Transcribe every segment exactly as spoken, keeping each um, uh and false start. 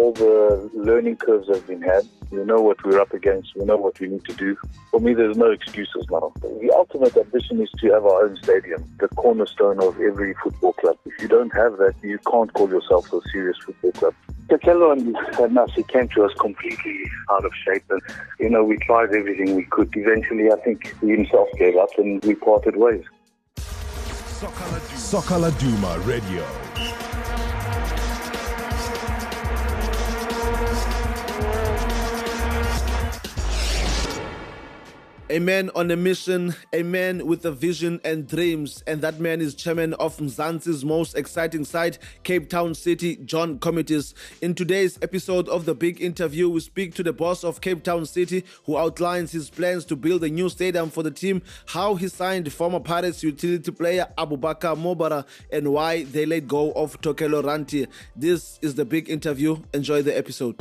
all the learning curves have been had. We know what we're up against. We know what we need to do. For me, there's no excuses now. The ultimate ambition is to have our own stadium, the cornerstone of every football club. If you don't have that, you can't call yourself a serious football club. Tekelo and Nasi came to us completely out of shape. And, you know, we tried everything we could. Eventually, I think he himself gave up and we parted ways. Soccer Laduma Radio. A man on a mission, a man with a vision and dreams, and that man is chairman of Mzansi's most exciting side, Cape Town City, John Committis. In today's episode of The Big Interview, we speak to the boss of Cape Town City, who outlines his plans to build a new stadium for the team, how he signed former Pirates utility player Abubakar Mobara, and why they let go of Tokelo Ranti. This is The Big Interview. Enjoy the episode.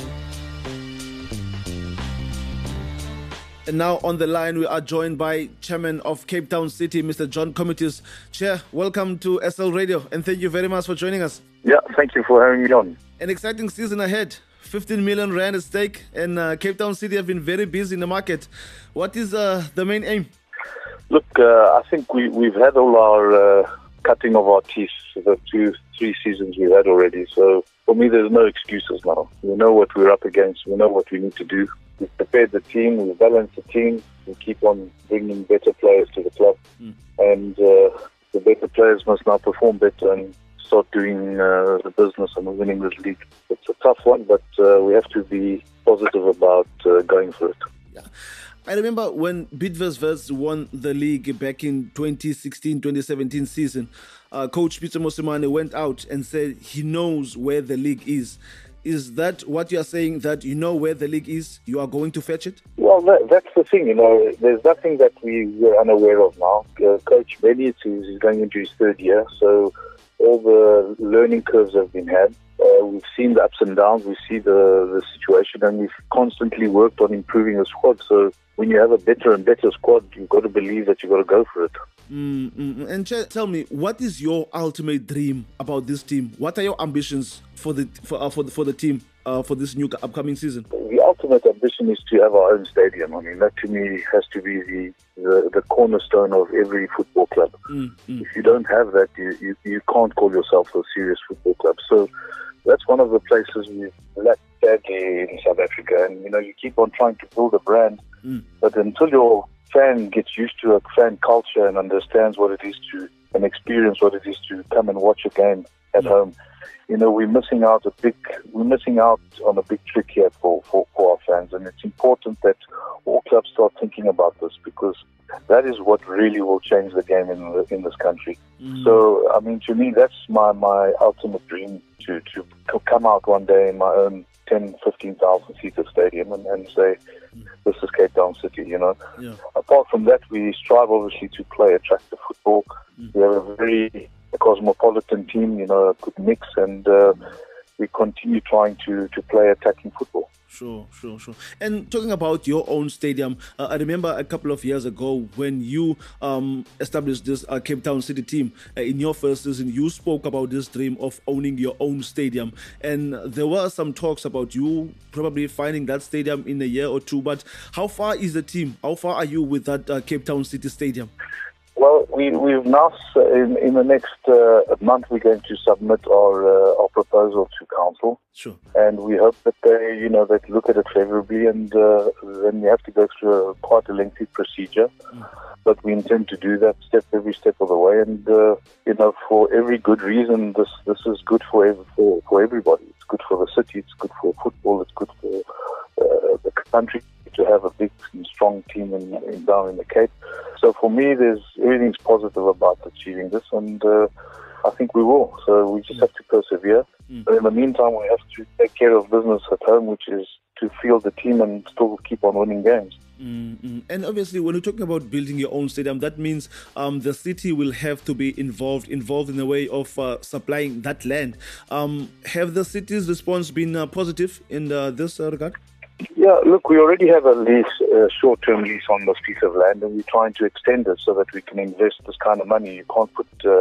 And now on the line, we are joined by Chairman of Cape Town City, Mister John Committis. Chair, welcome to S L Radio, and thank you very much for joining us. Yeah, thank you for having me on. An exciting season ahead. fifteen million rand at stake, and uh, Cape Town City have been very busy in the market. What is uh, the main aim? Look, uh, I think we, we've had all our uh, cutting of our teeth for the two, three seasons we've had already. So for me, there's no excuses now. We know what we're up against. We know what we need to do. We've prepared the team, we've balanced the team, we keep on bringing better players to the club. Mm. And uh, the better players must now perform better and start doing uh, the business and winning this league. It's a tough one, but uh, we have to be positive about uh, going for it. Yeah. I remember when Bidvest won the league back in twenty sixteen twenty seventeen season, uh, Coach Peter Mosimane went out and said he knows where the league is. Is that what you are saying, that you know where the league is, you are going to fetch it? Well, that, that's the thing, you know, there's nothing that we were unaware of now. Uh, Coach Benny is going into his third year, so all the learning curves have been had. Uh, we've seen the ups and downs, we see the, the situation, and we've constantly worked on improving the squad. So when you have a better and better squad, you've got to believe that you've got to go for it. Mm-hmm. And Ch- tell me, what is your ultimate dream about this team? What are your ambitions for the for uh, for the, for the team uh, for this new upcoming season? The ultimate ambition is to have our own stadium. I mean, that to me has to be the the, the cornerstone of every football club. Mm-hmm. If you don't have that, you, you you can't call yourself a serious football club. So that's one of the places we've lacked badly in South Africa. And you know, you keep on trying to build a brand, mm. but until your fan gets used to a fan culture and understands what it is to and experience what it is to come and watch a game at yeah. home, you know, we're missing out a big we're missing out on a big trick here for, for, for our fans. And it's important that all clubs start thinking about this, because that is what really will change the game in the, in this country. Mm. So I mean, to me, that's my, my ultimate dream, to, to come out one day in my own ten, fifteen thousand seater stadium and, and say, this is Cape Town City, you know. Yeah. Apart from that, we strive obviously to play attractive football. Mm. We have a very cosmopolitan team, you know, a good mix, and uh, we continue trying to, to play attacking football. Sure, sure, sure. And talking about your own stadium, uh, I remember a couple of years ago when you um, established this uh, Cape Town City team. Uh, in your first season, you spoke about this dream of owning your own stadium. And there were some talks about you probably finding that stadium in a year or two. But how far is the team? How far are you with that uh, Cape Town City stadium? Well, we, we've now, in, in the next uh, month, we're going to submit our uh, our proposal to council. Sure. And we hope that they, you know, they look at it favorably, and uh, then we have to go through a, quite a lengthy procedure. Mm. But we intend to do that step every step of the way, and uh, you know, for every good reason, this this is good for for for everybody. It's good for the city. It's good for football. It's good for uh, the country to have a big and strong team in, in down in the Cape. So for me, there's everything's positive about achieving this, and uh, I think we will. So we just have to persevere. Mm. But in the meantime, we have to take care of business at home, which is to field the team and still keep on winning games. Mm-hmm. And obviously, when you're talking about building your own stadium, that means um, the city will have to be involved, involved in the way of uh, supplying that land. Um, have the city's response been uh, positive in uh, this uh, regard? Yeah, look, we already have a lease, a short-term lease on this piece of land, and we're trying to extend it so that we can invest this kind of money. You can't put uh,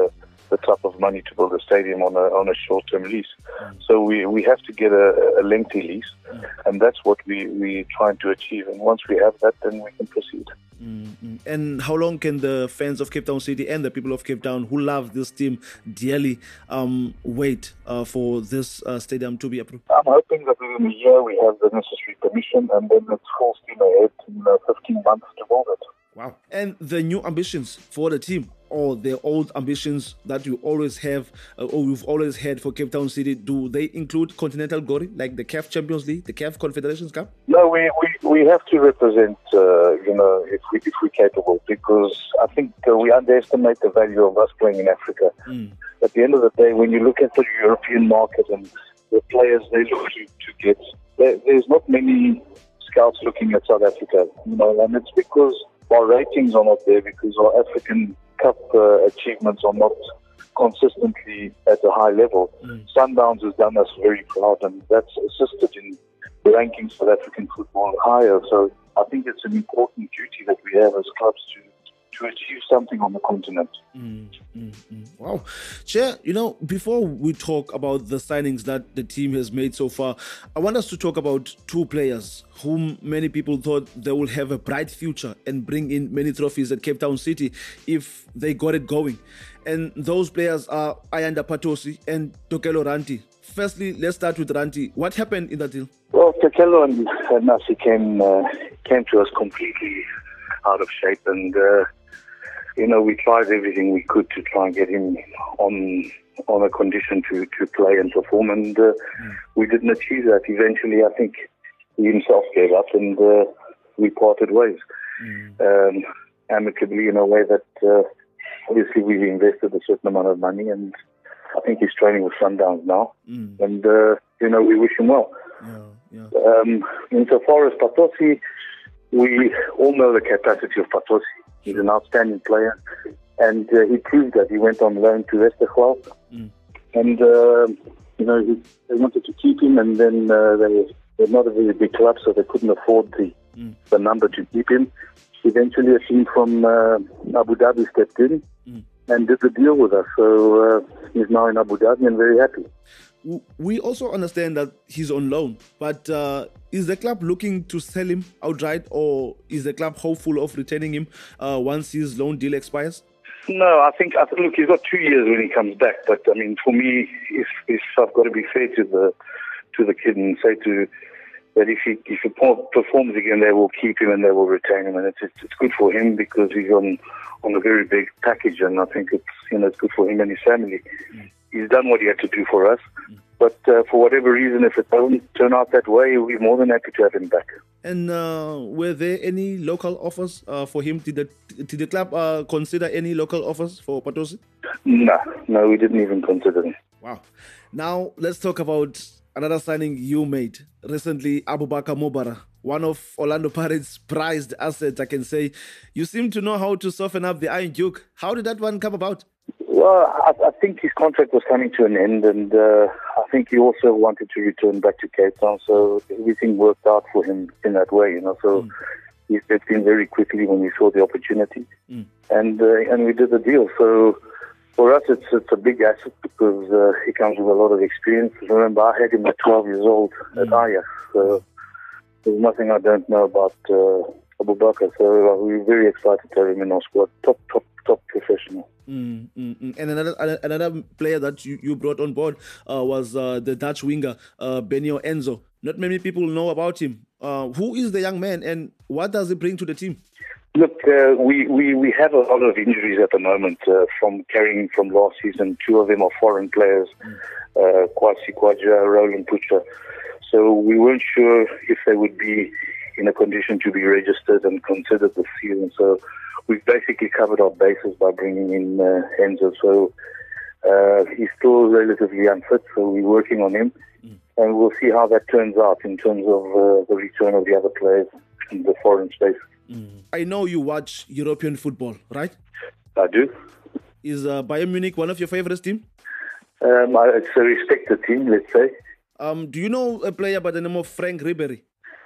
the type of money to build a stadium on a on a short-term lease. Mm. So we, we have to get a, a lengthy lease, mm. and that's what we, we're trying to achieve. And once we have that, then we can proceed. Mm-hmm. And how long can the fans of Cape Town City and the people of Cape Town who love this team dearly um, wait uh, for this uh, stadium to be approved? I'm hoping that within a year we have the necessary permission, and then it's full steam ahead in uh, fifteen months to build it. Wow. And the new ambitions for the team, or the old ambitions that you always have uh, or you've always had for Cape Town City, do they include continental glory, like the C A F Champions League, the C A F Confederations Cup? No, we, we, we have to represent, uh, you know, if, we, if we're capable, because I think uh, we underestimate the value of us playing in Africa. Mm. At the end of the day, when you look at the European market and the players they look to, to get, there, there's not many scouts looking at South Africa, you know, and it's because our ratings are not there, because our African Cup uh, achievements are not consistently at a high level. Mm. Sundowns has done us very proud, and that's assisted in ranking South African football higher. So I think it's an important duty that we have as clubs to to achieve something on the continent. Mm, mm, mm. Wow. Chair, you know, before we talk about the signings that the team has made so far, I want us to talk about two players whom many people thought they will have a bright future and bring in many trophies at Cape Town City if they got it going. And those players are Ayanda Patosi and Tokelo Ranti. Firstly, let's start with Ranti. What happened in that deal? Well, Tokelo and Nasi came, uh, came to us completely out of shape, and uh, you know, we tried everything we could to try and get him on on a condition to, to play and perform, and uh, mm. we didn't achieve that. Eventually, I think he himself gave up, and uh, we parted ways mm. um, amicably in a way that uh, obviously we've invested a certain amount of money, and I think he's training with Sundowns now, mm. and uh, you know, we wish him well. Yeah, yeah. Um, insofar as Patosi, we all know the capacity of Patosi. He's an outstanding player, and uh, he proved that. He went on loan to Westergwal, mm. and uh, you know, he, they wanted to keep him, and then uh, they they're not a very big club, so they couldn't afford the mm. the number to keep him. Eventually, a team from uh, Abu Dhabi stepped in mm. and did the deal with us. So uh, he's now in Abu Dhabi and very happy. We also understand that he's on loan, but uh, is the club looking to sell him outright, or is the club hopeful of retaining him uh, once his loan deal expires? No, I think, I think, look, he's got two years when he comes back, but I mean, for me, if, if I've got to be fair to the to the kid and say to that if he if he performs again, they will keep him and they will retain him, and it's it's good for him because he's on on a very big package, and I think it's you know it's good for him and his family. Mm. He's done what he had to do for us. Mm. But uh, for whatever reason, if it doesn't turn out that way, we're more than happy to have him back. And uh, were there any local offers uh, for him? Did the, did the club uh, consider any local offers for Patosi? No, no, we didn't even consider him. Wow. Now, let's talk about another signing you made recently, Abubakar Mobara, one of Orlando Pirates' prized assets, I can say. You seem to know how to soften up the Iron Duke. How did that one come about? Well, I, I think his contract was coming to an end, and uh, I think he also wanted to return back to Cape Town, so everything worked out for him in that way, you know. So mm. he stepped in very quickly when we saw the opportunity, mm. and uh, and we did the deal. So for us, it's it's a big asset because uh, he comes with a lot of experience. Remember, I had him at twelve years old mm. at Ajax, so there's nothing I don't know about uh, Abubakar. So uh, we're very excited to have him in our squad. Top, top, top professional. Mm, mm, mm. And another another player that you, you brought on board uh, was uh, the Dutch winger, uh, Benio Enzo. Not many people know about him. Uh, who is the young man and what does he bring to the team? Look, uh, we, we, we have a lot of injuries at the moment uh, from carrying from last season. Two of them are foreign players, mm. uh, Kwasi Kwaja, Roland Pucha. So we weren't sure if they would be in a condition to be registered and considered this season. So we've basically covered our bases by bringing in uh, Enzo. So uh, he's still relatively unfit, so we're working on him. Mm. And we'll see how that turns out in terms of uh, the return of the other players in the foreign space. Mm. I know you watch European football, right? I do. Is uh, Bayern Munich one of your favorite teams? Um, it's a respected team, let's say. Um, do you know a player by the name of Frank Ribery?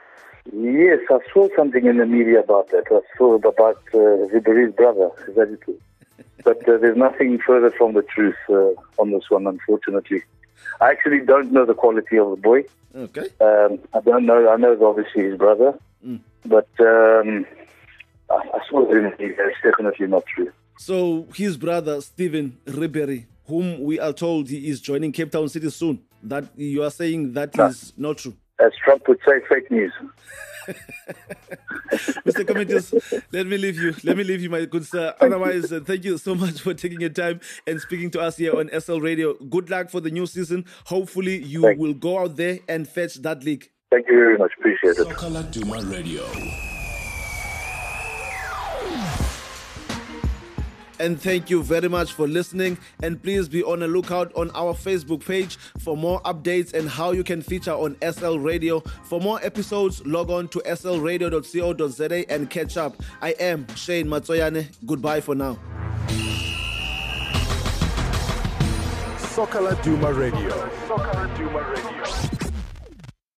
Yes, I saw something in the media about that. I saw about uh, Ribery's brother. Is that it? but uh, there's nothing further from the truth uh, on this one, unfortunately. I actually don't know the quality of the boy. Okay. Um, I don't know. I know it's obviously his brother, mm. but um, I, I saw it in the media. It's definitely not true. So his brother, Stephen Ribery, whom we are told he is joining Cape Town City soon, that you are saying that no. is not true? As Trump would say, fake news. Mister Committees, let me leave you. Let me leave you, my good sir. Otherwise, uh, thank you so much for taking your time and speaking to us here on S L Radio. Good luck for the new season. Hopefully, you Thanks. will go out there and fetch that league. Thank you very much. Appreciate it. Soccer Laduma Radio. And thank you very much for listening. And please be on the lookout on our Facebook page for more updates and how you can feature on S L Radio. For more episodes, log on to s l radio dot co dot z a and catch up. I am Shane Matsoyane. Goodbye for now. Soccer Laduma Radio. Soccer Laduma Radio.